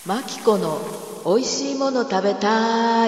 マキコのおいしいもの食べたい。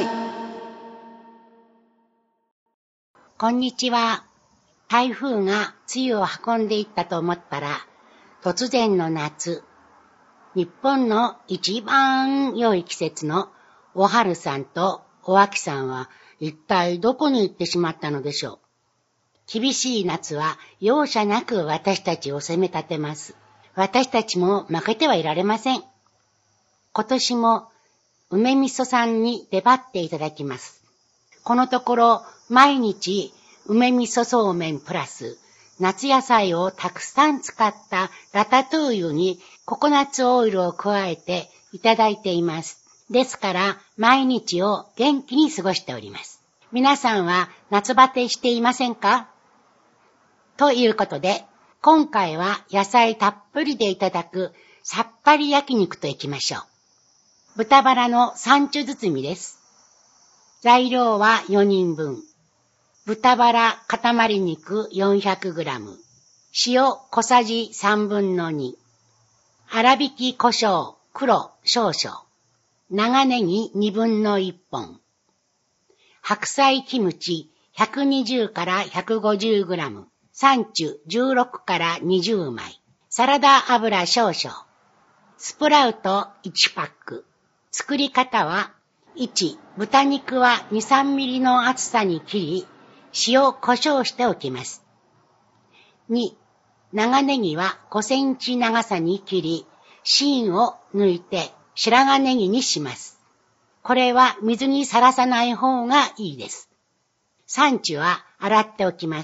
こんにちは。台風が梅雨を運んでいったと思ったら、突然の夏、日本の一番良い季節のお春さんとお秋さんは一体どこに行ってしまったのでしょう。厳しい夏は容赦なく私たちを責め立てます。私たちも負けてはいられません。今年も梅味噌さんに出張っていただきます。このところ毎日梅味噌そうめんプラス夏野菜をたくさん使ったラタトゥーユにココナッツオイルを加えていただいています。ですから毎日を元気に過ごしております。皆さんは夏バテしていませんか？ということで今回は野菜たっぷりでいただくさっぱり焼肉といきましょう。豚バラのサンチュ包みです。材料は4人分。豚バラ塊肉 400g、塩小さじ3分の2、粗挽き胡椒黒少々、長ネギ2分の1本、白菜キムチ120から 150g、サンチュ16から20枚、サラダ油少々、スプラウト1パック。作り方は、1、豚肉は 2,3 ミリの厚さに切り、塩、胡椒しておきます。2、長ネギは5センチ長さに切り、芯を抜いて白髪ネギにします。これは水にさらさない方がいいです。サンチュは洗っておきます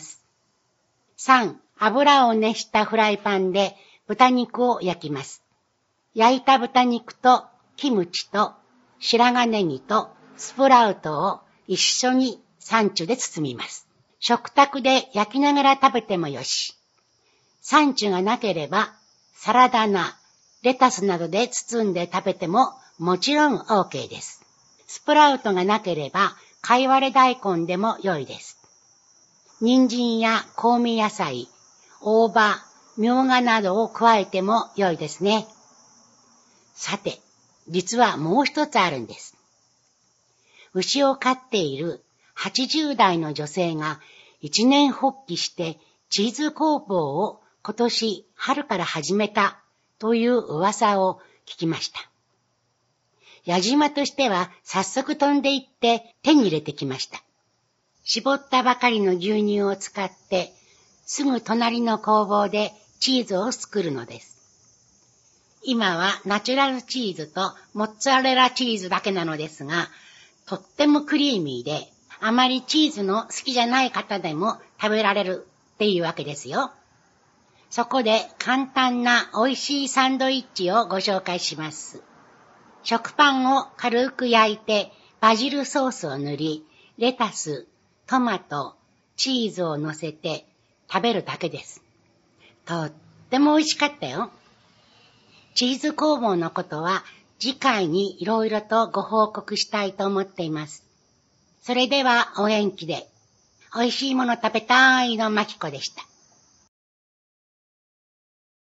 。3、油を熱したフライパンで豚肉を焼きます。焼いた豚肉とキムチと白髪ネギとスプラウトを一緒にサンチュで包みます。食卓で焼きながら食べてもよし。サンチュがなければサラダ菜、レタスなどで包んで食べてももちろん OK です。スプラウトがなければ貝割れ大根でも良いです。人参や香味野菜、大葉、みょうがなどを加えても良いですね。さて、実はもう一つあるんです。牛を飼っている80代の女性が一年発起してチーズ工房を今年春から始めたという噂を聞きました。矢島としては早速飛んで行って手に入れてきました。絞ったばかりの牛乳を使ってすぐ隣の工房でチーズを作るのです。今はナチュラルチーズとモッツァレラチーズだけなのですが、とってもクリーミーで、あまりチーズの好きじゃない方でも食べられるっていうわけですよ。そこで簡単な美味しいサンドイッチをご紹介します。食パンを軽く焼いてバジルソースを塗り、レタス、トマト、チーズを乗せて食べるだけです。とっても美味しかったよ。チーズ工房のことは次回にいろいろとご報告したいと思っています。それではお元気で。美味しいもの食べたいのまきこでした。